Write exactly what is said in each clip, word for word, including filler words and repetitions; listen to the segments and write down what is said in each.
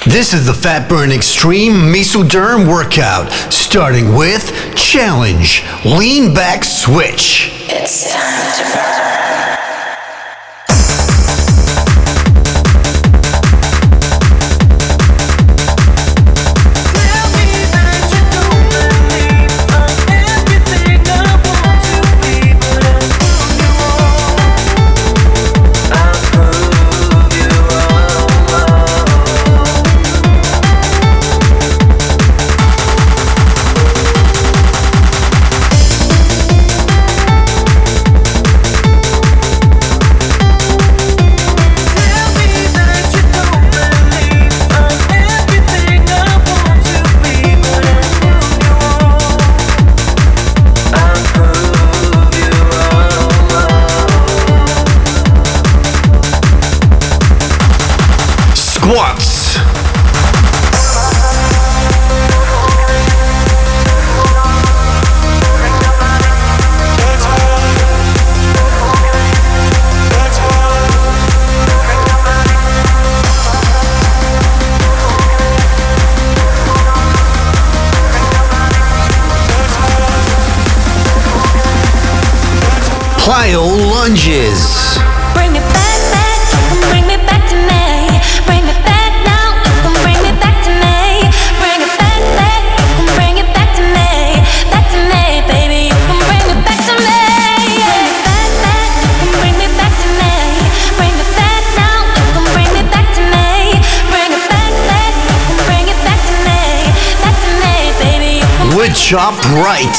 This is the Fat Burn Extreme Mesoderm workout, starting with challenge, lean back switch. It's time to burn. Squats. Plyo lunges. Bring me back, back, you can bring me back to me. Bring me back now, you can bring me back to me. Bring it back, back, you can bring it back to me. Back to me, baby, you can bring it back to me. Bring me back, back, you can bring me back to me. Bring it back now, you can bring me back to me. Bring it back, back, you can bring it back to me. Back to me, baby, you can. Wood chop right.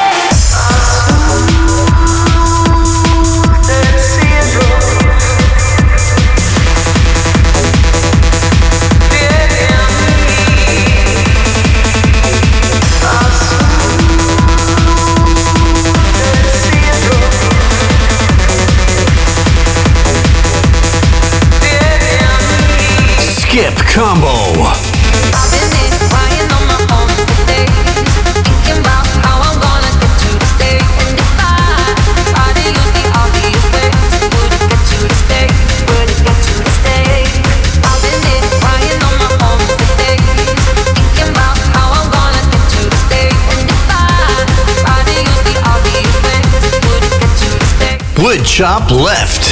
Skip combo. I've been in crying on my own for days, thinking about how I'm gonna get you to stay. And if I try to use the obvious ways, would it get you to stay? Would it get you to stay? I've been in crying on my own for days, thinking about how I'm gonna get you to stay. And if I try to use the obvious ways, would it get you to stay? Wood chop left.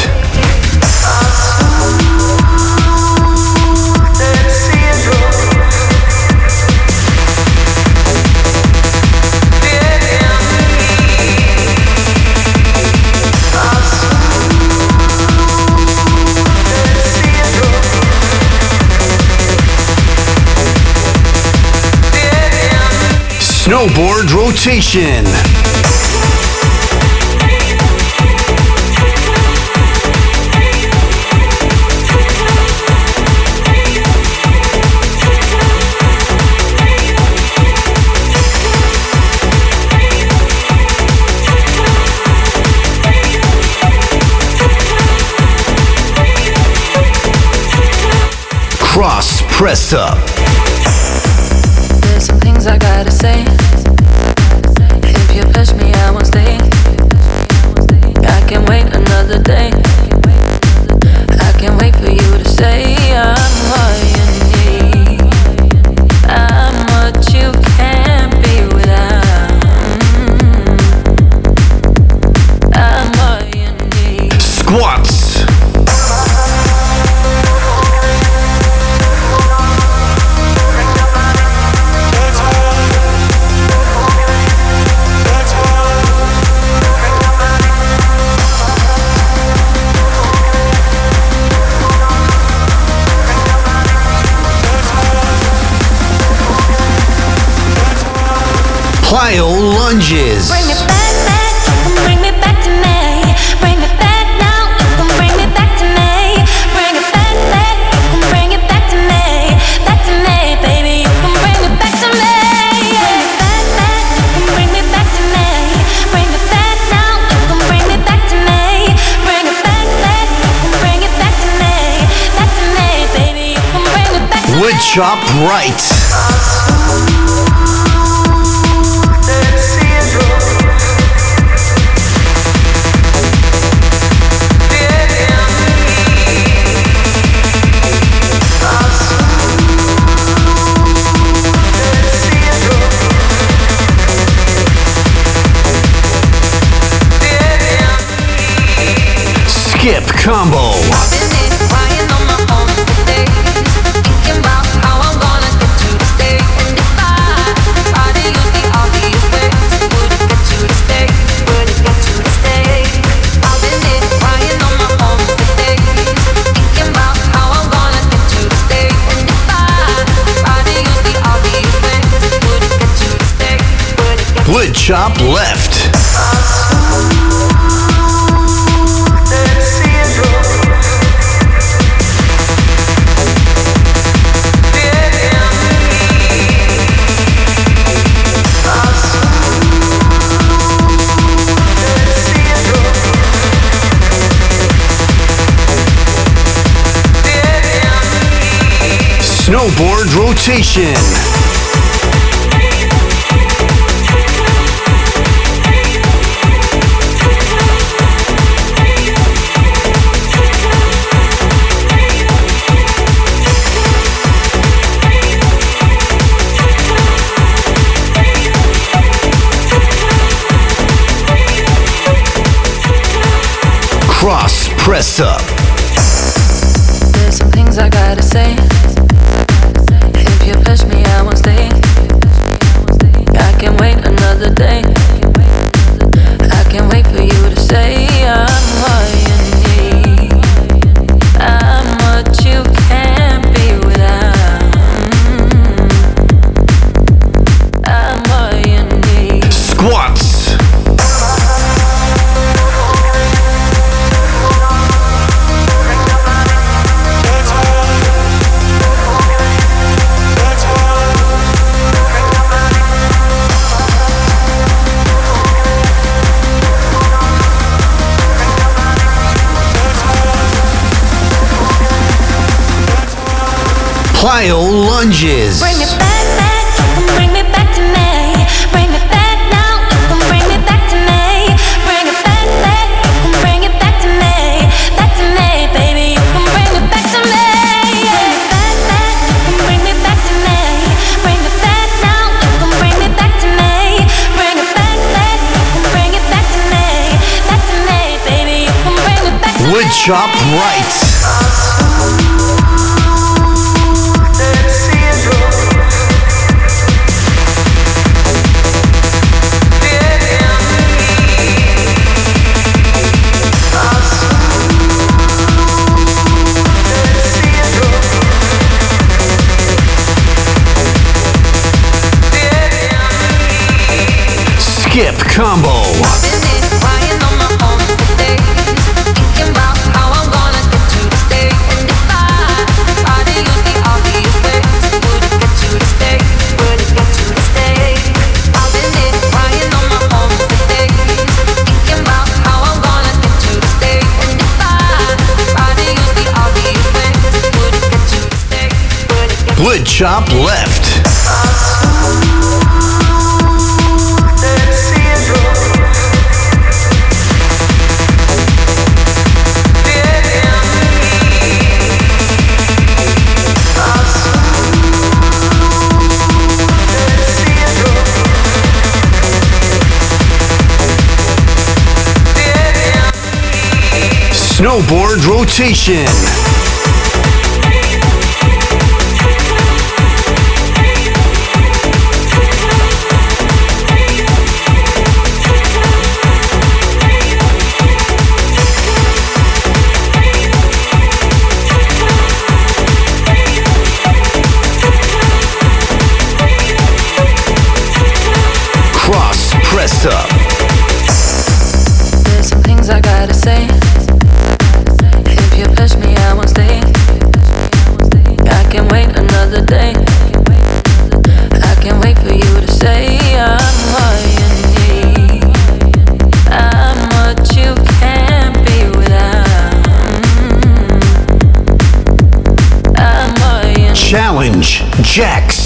Snowboard rotation. Cross press up. There's some things I gotta say. If you push me, I won't stay. I can wait another day. I can wait for you to say I'm what you need. I'm what you can't be without. I'm what you need. Squats. Plyo lunges. Bring me back, back, you can bring me back to me. Bring me back now, you can bring me back to me. Bring it back, back, you can bring it back to me. Back to me, baby, you can bring it back to me. Bring me back, back, you can bring me back to me. Bring it back now, you can bring me back to me. Bring it back, back, you can bring it back to me. Back to me, baby, you can bring it back to me. Wood chop right. combo. Wood chop left. Snowboard rotation. Cross press up. There's some things I gotta say. If you push me, I won't stay. I can wait another day. I can wait for you to say I'm what you need. I'm what you can't be without. I'm what you need. Squats. Plyo lunges. Bring me back, back, you can bring me back to me. Bring me back now, you can bring me back to me. Bring it back, back, you can bring it back to me. Back to me, baby, you can bring it back to me. Bring me back, back, you can bring me back to me. Bring it back now, you can bring me back to me. Bring it back, back, you can bring it back to me. Back to me, baby, you can bring it back to me. Wood chop right. Skip combo. Wood chop left. Snowboard rotation. Cross press up. There's some things I gotta say. If you push me, I won't stay. I can wait another day. I can wait for you to say I'm what you need. I'm what you can't be without. I'm what you need. Challenge jacks.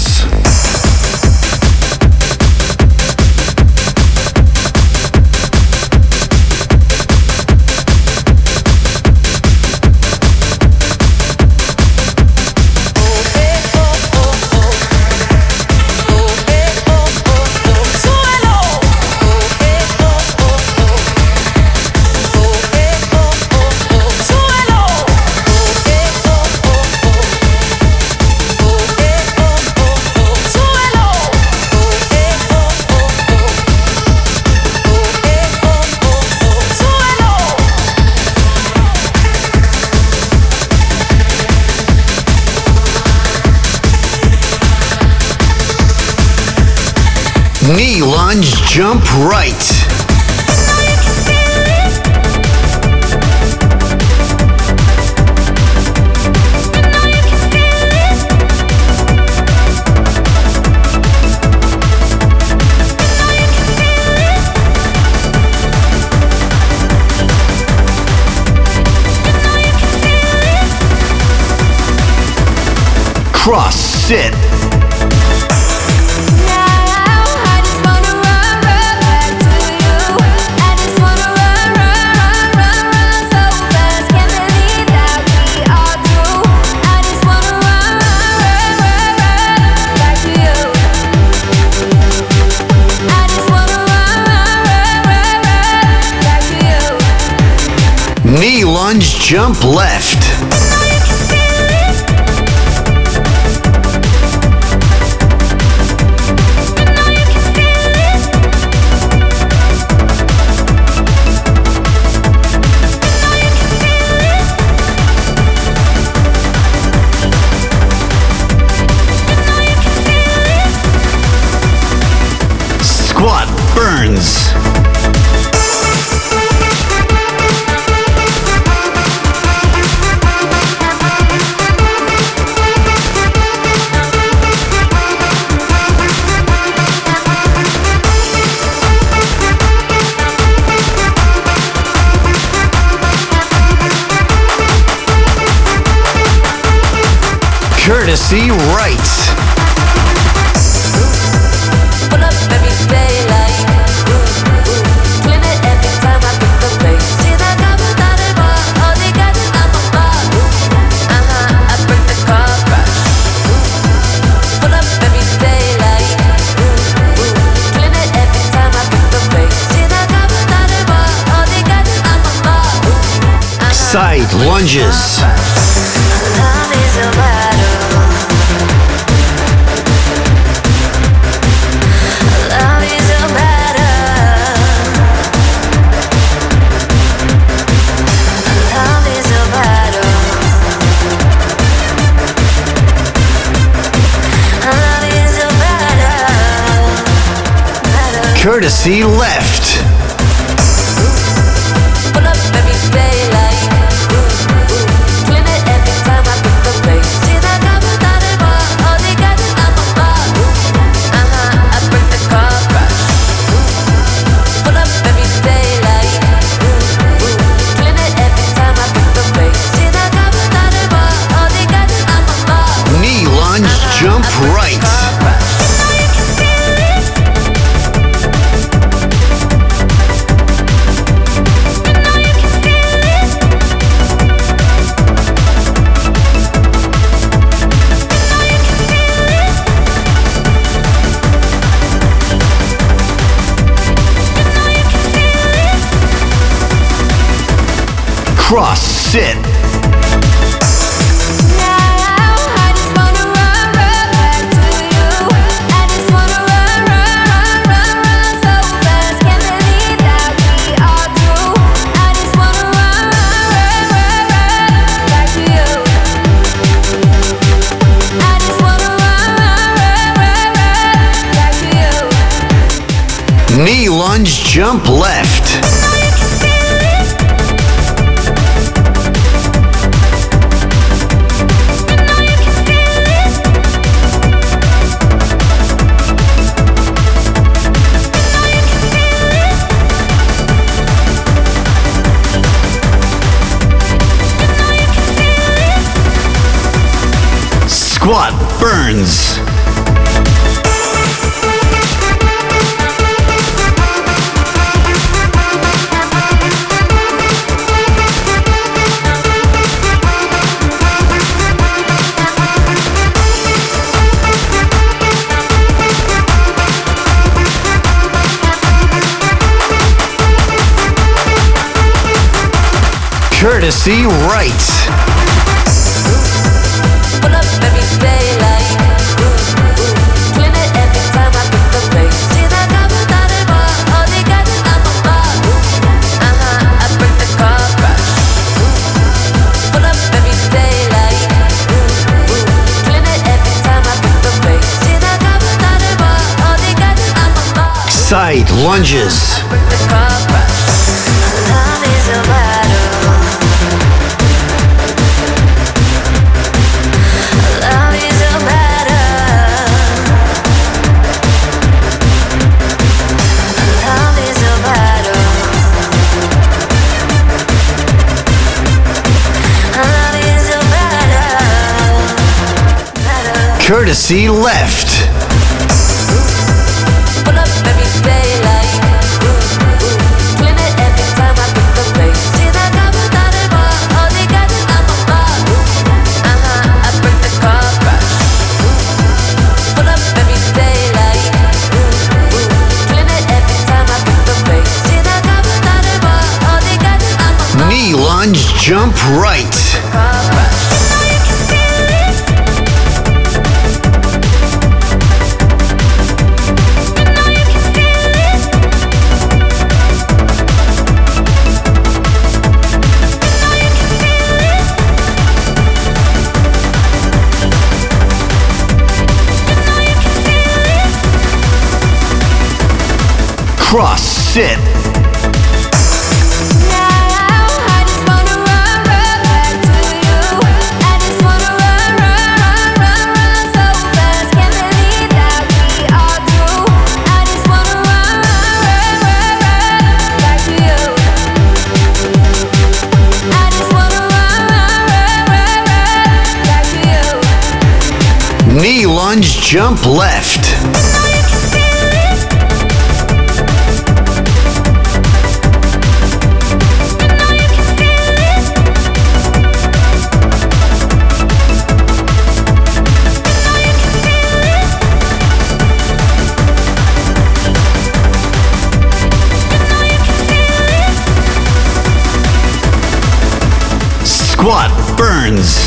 Suelo. lunge, jump right. Cross sit. Knee lunge, jump left. Squat burns. Courtesy right. Pull up every day like clean it every time I pick the pace. 지나가보다 봐 어디 가든 I'm a boss. Uh-huh, I bring the car crash. Pull up every day like clean it every time I pick the pace. 지나가보다 봐 어디 가든 I'm a boss. Side lunges. Love is a battle. Love is a battle. Love is a battle. Love is a battle. Battle. Courtesy left. Pull up every day like clean it every time I pick the pace. 지나가보다 봐 어디 가든 I'm a boss. Uh-huh, I bring the car crash. Pull up every day like clean it every time I pick the pace. 지나가보다 봐 어디 가든 I'm a boss. Knee lunge, jump right. Cross sit. Knee lunge, jump left. Squat burns. Courtesy right. Pull up every day like clean it every time I pick the pace. 지나가보다 봐 어디 가든 I'm a boss. Uh-huh, I bring the car crash. Pull up every day like clean it every time I pick the pace. 지나가보다 봐 어디 가든 I'm a boss. Side lunges. Love is a battle. Love is a battle. Love is a battle. Love is a battle. Battle. Courtesy left. Pull up every day like ooh, ooh. Clean it every time I put the bass. See that 나보다를 봐 어디가든 I'm a boss. Uh-huh, I break the car crash. Pull up every day like ooh, ooh. Clean it every time I put the bass. See that 나보다를 봐 어디가든 I'm a boss. Knee lunge, jump right. Car crash. Cross sit. Knee lunge, jump left. Squat burns.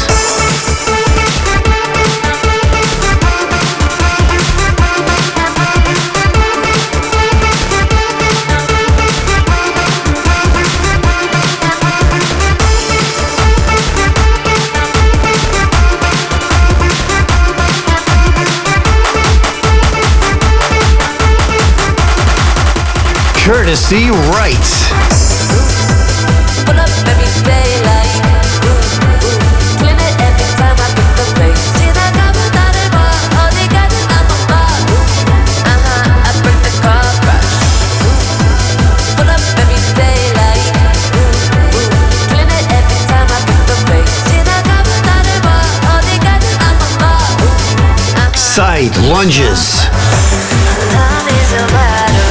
Courtesy right. Pull up every day like ooh, ooh. Clean it every time I put the bass. See that 나보다를 봐 어디가든 I'm a boss. Uh-huh, I break the car crash. Pull up every day like ooh, ooh. Clean it every time I put the bass. See that 나보다를 봐 어디가든 I'm a boss. Uh-huh. Side lunges. Love is a battle.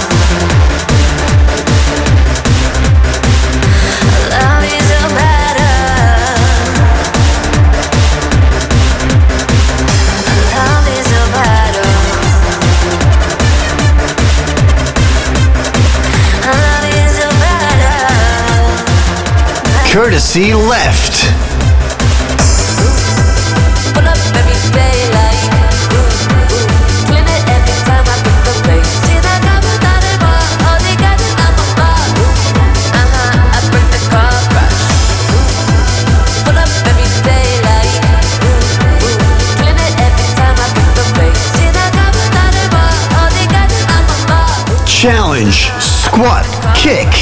Love is a battle. Love is a battle. Love is a battle. Courtesy left. Pull up every day like ooh, ooh. Clean it every time I put the bass. See that 나보다를 봐 어디가든 I'm a boss. Uh-huh, I break the car crash. Pull up every day like ooh, ooh. Clean it every time I put the bass. See that 나보다를 봐 어디가든 I'm a boss. Challenge, squat, kick.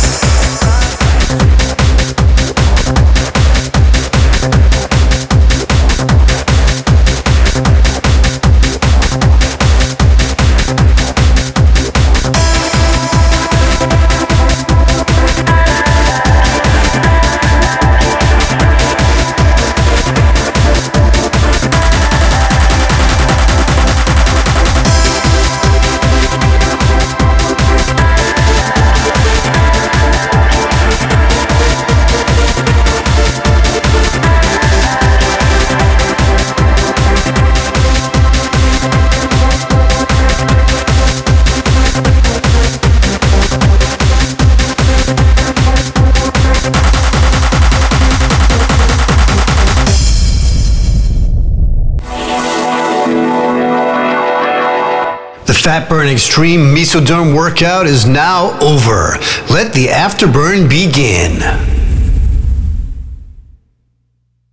Fat Burn Extreme Mesoderm workout is now over. Let the afterburn begin.